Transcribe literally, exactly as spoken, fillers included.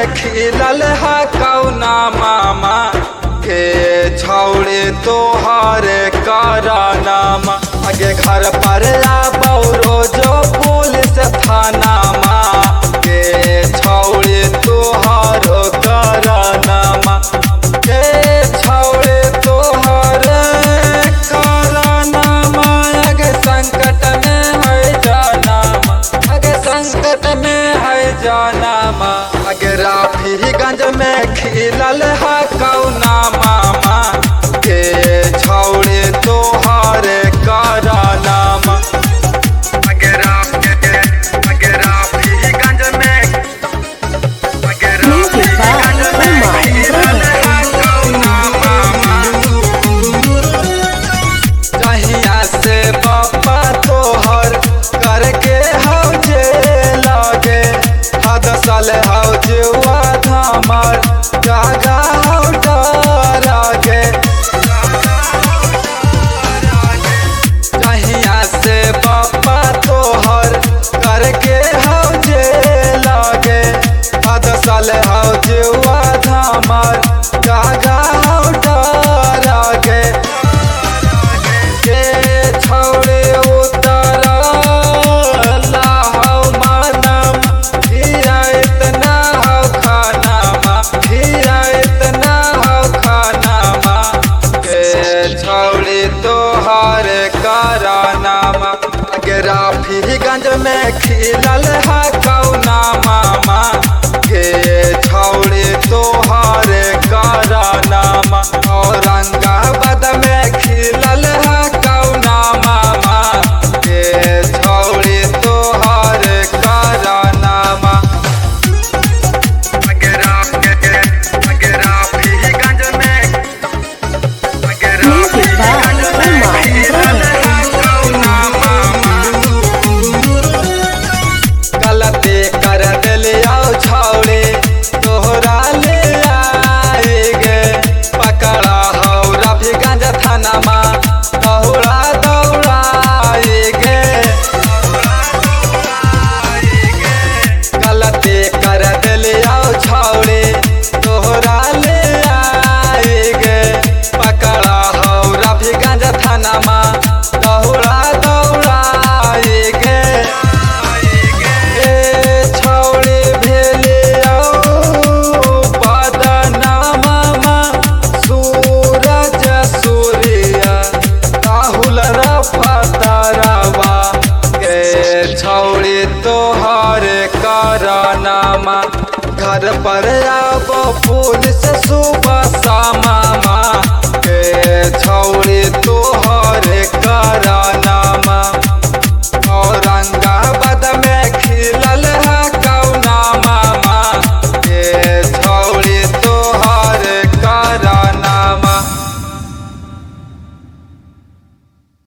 में खिलल है कौना मामा के छौड़े तोहर करानामा। आगे घर पर आबो रोजो पुलिस थानामा के छौड़े तोहर करानामा के छौड़े तोहर करानामा। आगे संकट में है जानामा, आगे संकट में है जानामा। आगे राफीगंज में खिलल है कौना मामा के छौड़े तोहर करानामा। आगे आगे राफीगंज में आगे राफीगंज में खिलल है कौना मामा। जहिया से बापा तोहर करके हौ जे लागे हद साल हौ जुआ धामर जागा हौ डरागे। जहिया से बापा तोहर करके हौ जे लागे हद साल हौ जुआ धामर जागा हौ डरागे। के छौड़े उतरा लाहौ मानम हिया इतना हौ खानामा, हिया इतना हौ खानामा के छौड़े तोहर करानामा। आगे राफीगंज में खिलल है कौना मामा के छौड़े तोहर करानामा। औरंगाबाद में खिलल है कौना मामा के छौड़े तोहर करानामा। आगे आगे राफीगंज में आगे राफीगंज में खिलल है कौना मामा। गलती कर दिलिया छौड़े तोहरा ले आएगे पकड़ा हौ राफीगंज थानामा दौड़ा दौड़ाएगे। गलती कर दिलिया छौड़े तोहरा ले आएगे पकड़ा हौ राफीगंज थानामा दौड़ा दौड़ाएगे। ए छौड़े भेलिया बदनामा सूरज सूर्या राहुल रफतारवा के छौड़े तोहर करानामा। घर पर आबो पुलिस सुबह शामा के छौड़े